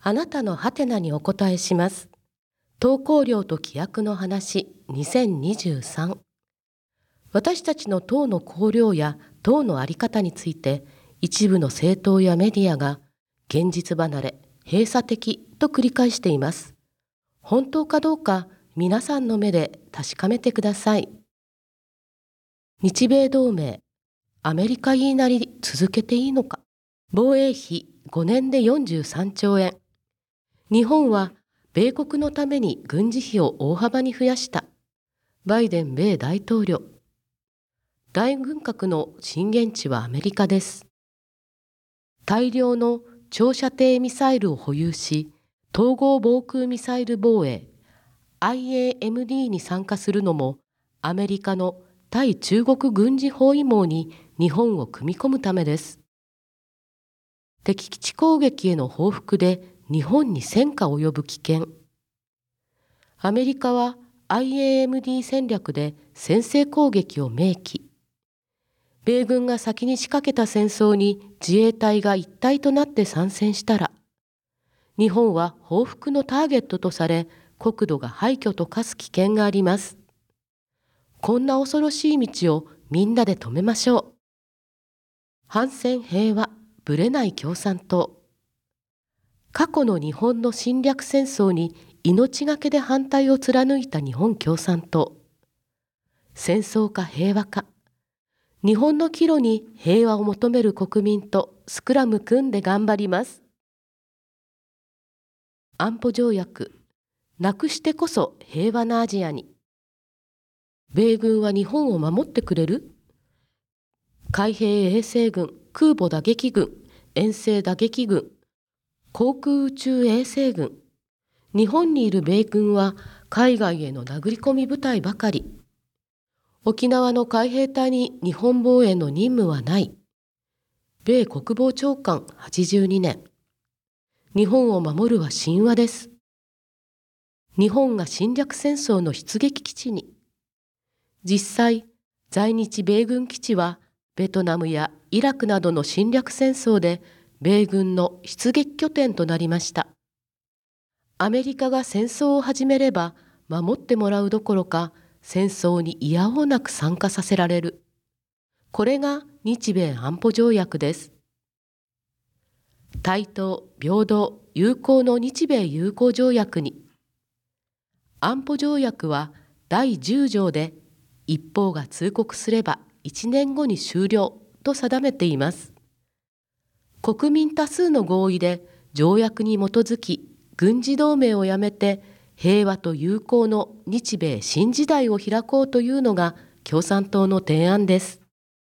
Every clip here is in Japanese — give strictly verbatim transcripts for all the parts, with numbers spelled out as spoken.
あなたのハテナにお答えします。投稿料と規約の話にせんにじゅうさん。私たちの党の綱領や党の在り方について、一部の政党やメディアが現実離れ、閉鎖的と繰り返しています。本当かどうか皆さんの目で確かめてください。日米同盟、アメリカ言いなり続けていいのか。防衛費ごねんでよんじゅうさんちょうえん。日本は米国のために軍事費を大幅に増やした。バイデン米大統領。大軍拡の震源地はアメリカです。大量の長射程ミサイルを保有し、統合防空ミサイル防衛 アイエーエムディー に参加するのもアメリカの対中国軍事包囲網に日本を組み込むためです。敵基地攻撃への報復で日本に戦火及ぶ危険。アメリカは アイエーエムディー 戦略で先制攻撃を明記。米軍が先に仕掛けた戦争に自衛隊が一体となって参戦したら、日本は報復のターゲットとされ、国土が廃墟と化す危険があります。こんな恐ろしい道をみんなで止めましょう。反戦平和、ぶれない共産党。過去の日本の侵略戦争に命がけで反対を貫いた日本共産党。戦争か平和か。日本の岐路に平和を求める国民とスクラム組んで頑張ります。安保条約、なくしてこそ平和なアジアに。米軍は日本を守ってくれる？海兵衛星軍、空母打撃軍、遠征打撃軍、航空宇宙衛星軍。日本にいる米軍は海外への殴り込み部隊ばかり。沖縄の海兵隊に日本防衛の任務はない。米国防長官はちじゅうにねん。日本を守るは神話です。日本が侵略戦争の出撃基地に。実際、在日米軍基地はベトナムやイラクなどの侵略戦争で米軍の出撃拠点となりました。アメリカが戦争を始めれば守ってもらうどころか戦争にいやおうなく参加させられる。これが日米安保条約です。対等、平等、友好の日米友好条約に。安保条約はだいじゅうじょうで一方が通告すればいちねんごに終了と定めています。国民多数の合意で条約に基づき軍事同盟をやめて平和と友好の日米新時代を開こうというのが共産党の提案です。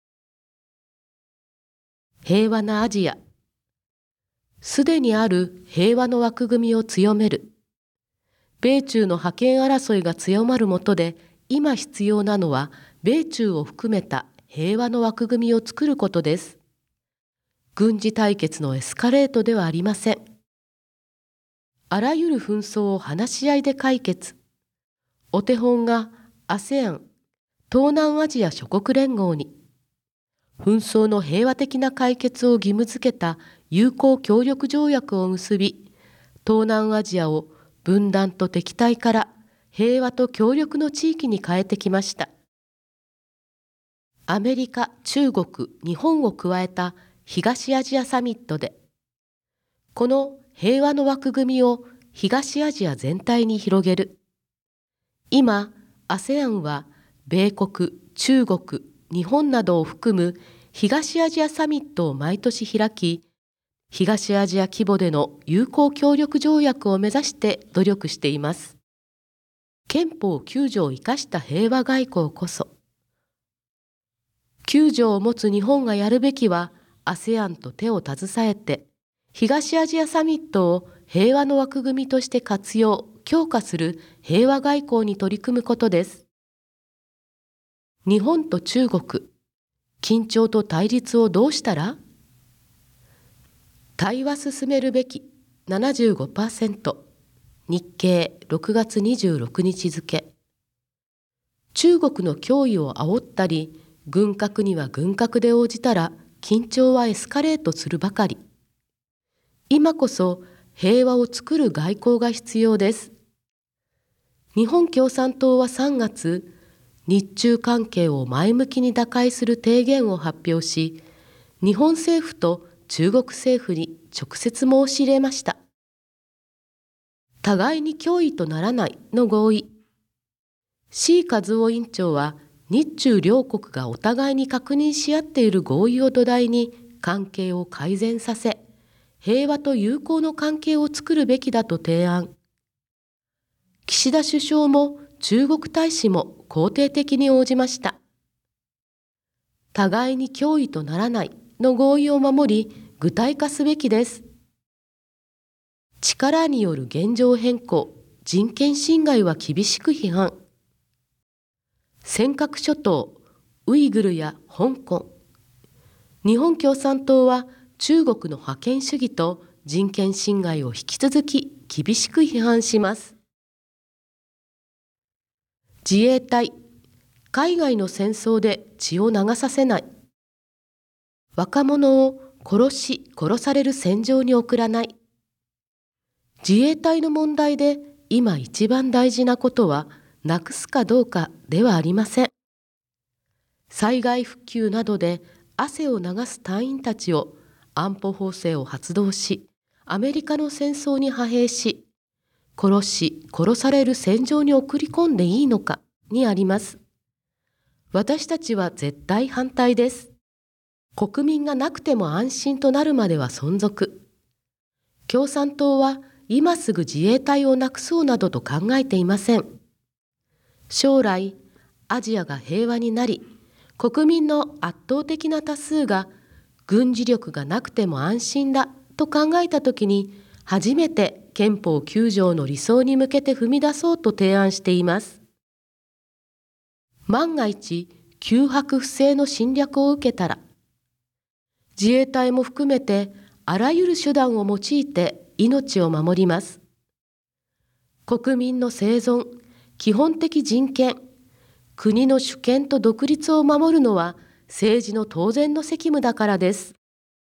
平和なアジア。すでにある平和の枠組みを強める。米中の覇権争いが強まる下で、今必要なのは米中を含めた平和の枠組みを作ることです。軍事対決のエスカレートではありません。あらゆる紛争を話し合いで解決。お手本が アセアン、東南アジア諸国連合に。紛争の平和的な解決を義務付けた友好協力条約を結び、東南アジアを分断と敵対から平和と協力の地域に変えてきました。アメリカ、中国、日本を加えた東アジアサミットで、この平和の枠組みを東アジア全体に広げる。今、アセアン は米国、中国、日本などを含む東アジアサミットを毎年開き、東アジア規模での友好協力条約を目指して努力しています。憲法きゅうじょうを生かした平和外交こそ。きゅうじょうを持つ日本がやるべきは、アセアン と手を携えて、東アジアサミットを平和の枠組みとして活用、強化する平和外交に取り組むことです。日本と中国、緊張と対立をどうしたら？対話進めるべき ななじゅうごパーセント。日経ろくがつにじゅうろくにち付。中国の脅威を煽ったり、軍拡には軍拡で応じたら緊張はエスカレートするばかり。今こそ平和を作る外交が必要です。日本共産党はさんがつ、日中関係を前向きに打開する提言を発表し、日本政府と中国政府に直接申し入れました。互いに脅威とならないの合意。C 和夫委員長は、日中両国がお互いに確認し合っている合意を土台に関係を改善させ、平和と友好の関係を作るべきだと提案。岸田首相も中国大使も肯定的に応じました。互いに脅威とならないの合意を守り、具体化すべきです。力による現状変更、人権侵害は厳しく批判。尖閣諸島、ウイグルや香港。日本共産党は中国の覇権主義と人権侵害を引き続き厳しく批判します。自衛隊、海外の戦争で血を流させない。若者を殺し殺される戦場に送らない。自衛隊の問題で今一番大事なことはなくすかどうかではありません。災害復旧などで汗を流す隊員たちを安保法制を発動し、アメリカの戦争に派兵し、殺し殺される戦場に送り込んでいいのかにあります。私たちは絶対反対です。国民がなくても安心となるまでは存続。共産党は今すぐ自衛隊をなくそうなどと考えていません。将来、アジアが平和になり、国民の圧倒的な多数が軍事力がなくても安心だと考えたときに、初めて憲法きゅう条の理想に向けて踏み出そうと提案しています。万が一、空白不正の侵略を受けたら、自衛隊も含めてあらゆる手段を用いて命を守ります。国民の生存、基本的人権、国の主権と独立を守るのは政治の当然の責務だからです。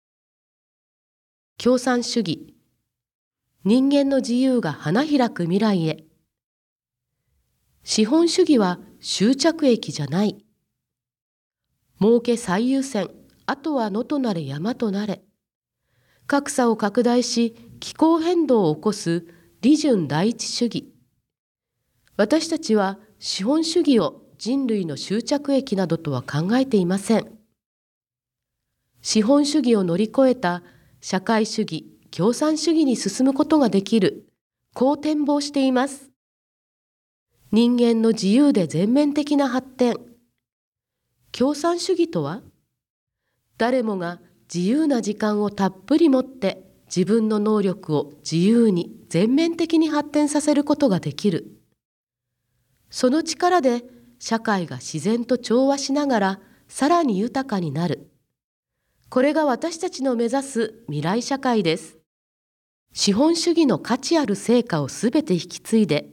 共産主義、人間の自由が花開く未来へ。資本主義は終着駅じゃない。儲け最優先、あとは野となれ山となれ。格差を拡大し、気候変動を起こす利潤第一主義。私たちは資本主義を人類の終着駅などとは考えていません。資本主義を乗り越えた社会主義、共産主義に進むことができる、こう展望しています。人間の自由で全面的な発展。共産主義とは、誰もが自由な時間をたっぷり持って自分の能力を自由に全面的に発展させることができる。その力で社会が自然と調和しながらさらに豊かになる。これが私たちの目指す未来社会です。資本主義の価値ある成果をすべて引き継いで、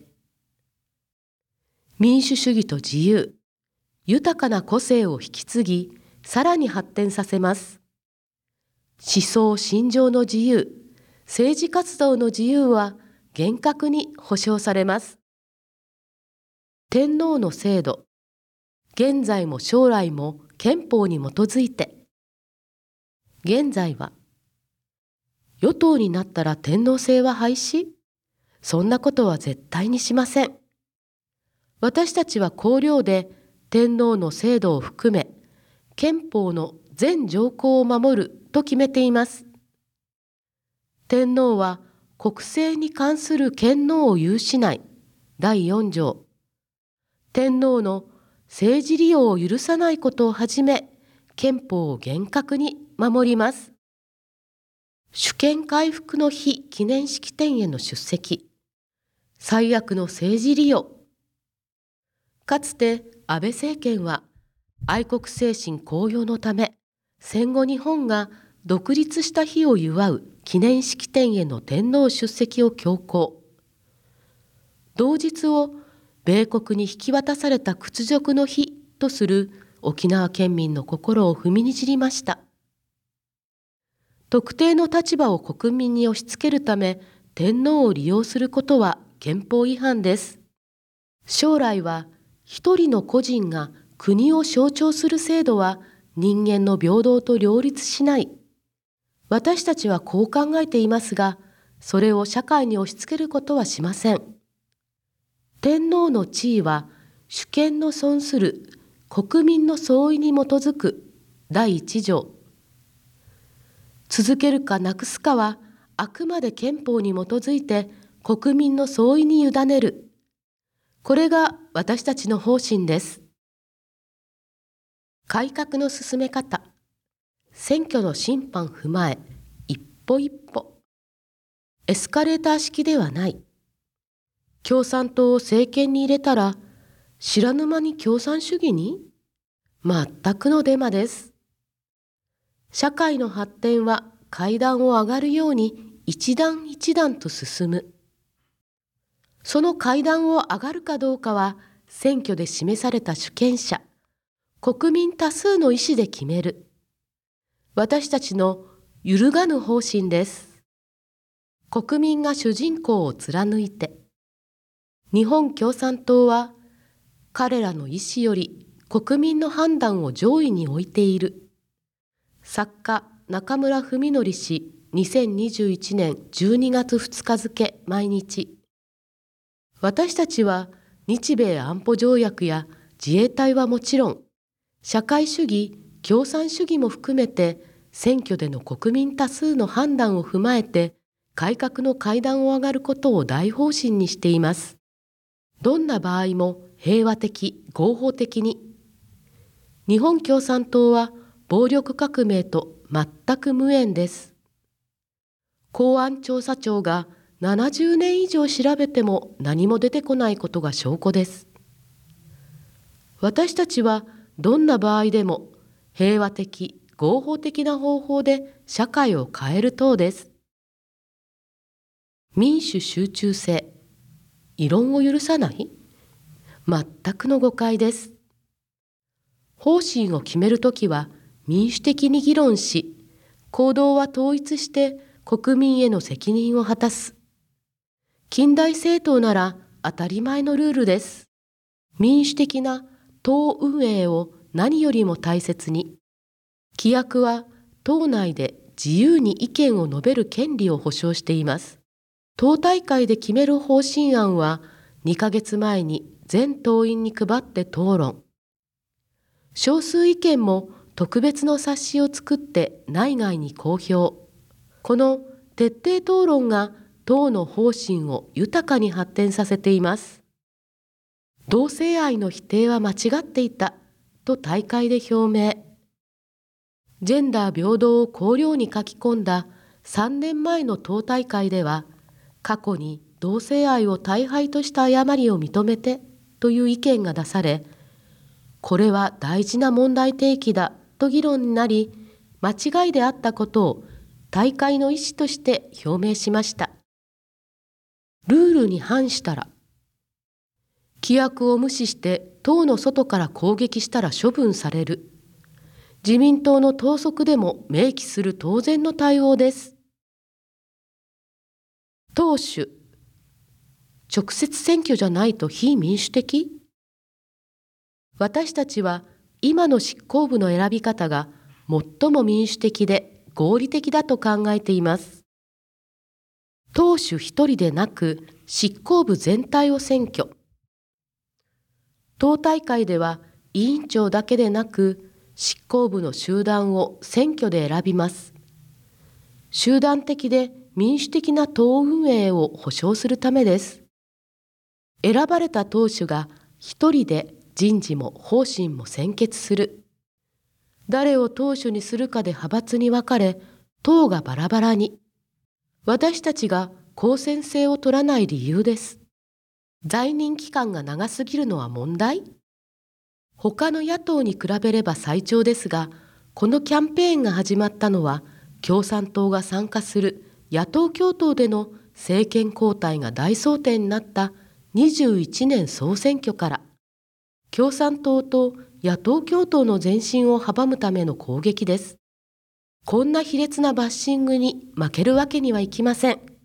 民主主義と自由、豊かな個性を引き継ぎ、さらに発展させます。思想・信条の自由、政治活動の自由は厳格に保障されます。天皇の制度、現在も将来も憲法に基づいて。現在は、与党になったら天皇制は廃止？そんなことは絶対にしません。私たちは綱領で天皇の制度を含め、憲法の全条項を守ると決めています。天皇は国政に関する権能を有しないだいよん条。天皇の政治利用を許さないことをはじめ、憲法を厳格に守ります。主権回復の日記念式典への出席。最悪の政治利用。かつて安倍政権は愛国精神高揚のため、戦後日本が独立した日を祝う記念式典への天皇出席を強行。同日を米国に引き渡された屈辱の日とする沖縄県民の心を踏みにじりました。特定の立場を国民に押し付けるため、 天皇を利用することは憲法違反です。将来は一人の個人が国を象徴する制度は人間の平等と両立しない。私たちはこう考えていますが、それを社会に押し付けることはしません。天皇の地位は主権の尊する国民の総意に基づく第一条。続けるかなくすかはあくまで憲法に基づいて国民の総意に委ねる。これが私たちの方針です。改革の進め方。選挙の審判踏まえ、一歩一歩。エスカレーター式ではない。共産党を政権に入れたら、知らぬ間に共産主義に？全くのデマです。社会の発展は階段を上がるように一段一段と進む。その階段を上がるかどうかは、選挙で示された主権者、国民多数の意思で決める。私たちの揺るがぬ方針です。国民が主人公を貫いて、日本共産党は彼らの意思より国民の判断を上位に置いている。作家中村文則氏、にせんにじゅういちねんじゅうにがつふつか付毎日。私たちは日米安保条約や自衛隊はもちろん、社会主義、共産主義も含めて選挙での国民多数の判断を踏まえて改革の階段を上がることを大方針にしています。どんな場合も平和的、合法的に。日本共産党は暴力革命と全く無縁です。公安調査庁がななじゅうねん以上調べても何も出てこないことが証拠です。私たちはどんな場合でも平和的、合法的な方法で社会を変える党です。民主集中性。異論を許さない？全くの誤解です。方針を決めるときは民主的に議論し、行動は統一して国民への責任を果たす。近代政党なら当たり前のルールです。民主的な党運営を何よりも大切に。規約は党内で自由に意見を述べる権利を保障しています。党大会で決める方針案はにかげつまえに全党員に配って討論。少数意見も特別の冊子を作って内外に公表。この徹底討論が党の方針を豊かに発展させています。同性愛の否定は間違っていたと大会で表明。ジェンダー平等を綱領に書き込んださんねんまえの党大会では、過去に同性愛を大敗とした誤りを認めてという意見が出され、これは大事な問題提起だと議論になり、間違いであったことを大会の意思として表明しました。ルールに反したら、規約を無視して党の外から攻撃したら処分される。自民党の党則でも明記する当然の対応です。党首、直接選挙じゃないと非民主的？私たちは今の執行部の選び方が最も民主的で合理的だと考えています。党首一人でなく執行部全体を選挙。党大会では委員長だけでなく執行部の集団を選挙で選びます。集団的で民主的な党運営を保障するためです。選ばれた党首が一人で人事も方針も専決する。誰を党首にするかで派閥に分かれ、党がバラバラに。私たちが公選制を取らない理由です。在任期間が長すぎるのは問題？他の野党に比べれば最長ですが、このキャンペーンが始まったのは、共産党が参加する野党共闘での政権交代が大争点になったにじゅういちねん総選挙から、共産党と野党共闘の前進を阻むための攻撃です。こんな卑劣なバッシングに負けるわけにはいきません。